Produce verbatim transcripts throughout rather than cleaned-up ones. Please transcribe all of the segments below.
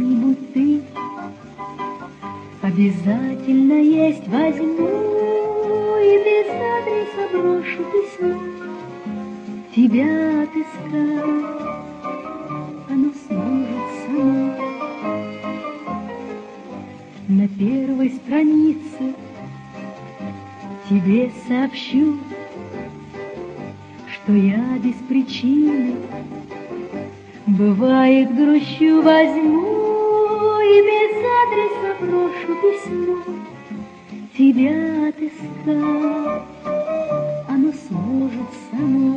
где-нибудь ты обязательно есть, возьму и без адреса брошу письмо. Тебя отыскать оно сможет само. На первой странице тебе сообщу, что я без причины, бывает, грущу, возьму и без адреса брошу письмо. Тебя отыскать оно сможет само.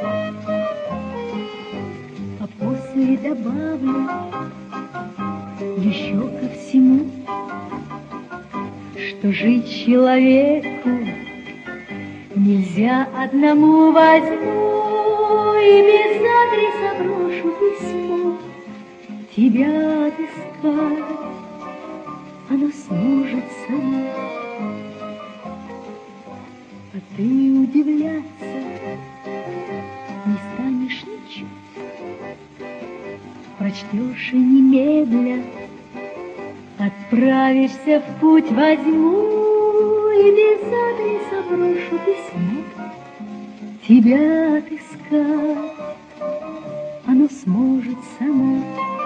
А после добавлю еще ко всему, что жить человеку нельзя одному, возьму и без адреса брошу письмо. Тебя отыскать оно сможет само. А ты удивляться не станешь ничуть, прочтешь и немедля отправишься в путь, возьму и без адреса брошу письмо. Тебя отыскать оно сможет само.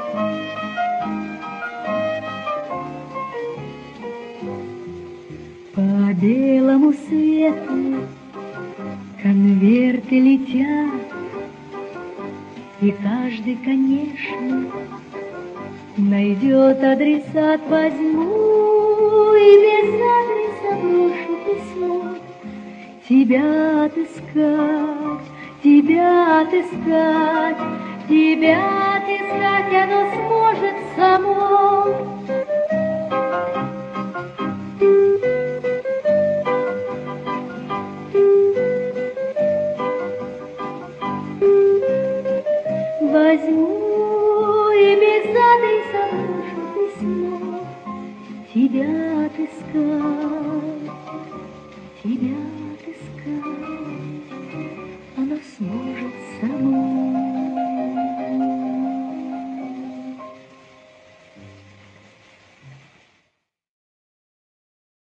По белому свету конверты летят, и каждый, конечно, найдет адресат, возьму и без адреса брошу письмо. Тебя отыскать, тебя отыскать, тебя отыскать оно сможет само. Возьму и без адреса брошу письмо. Тебя отыскать, тебя отыскать.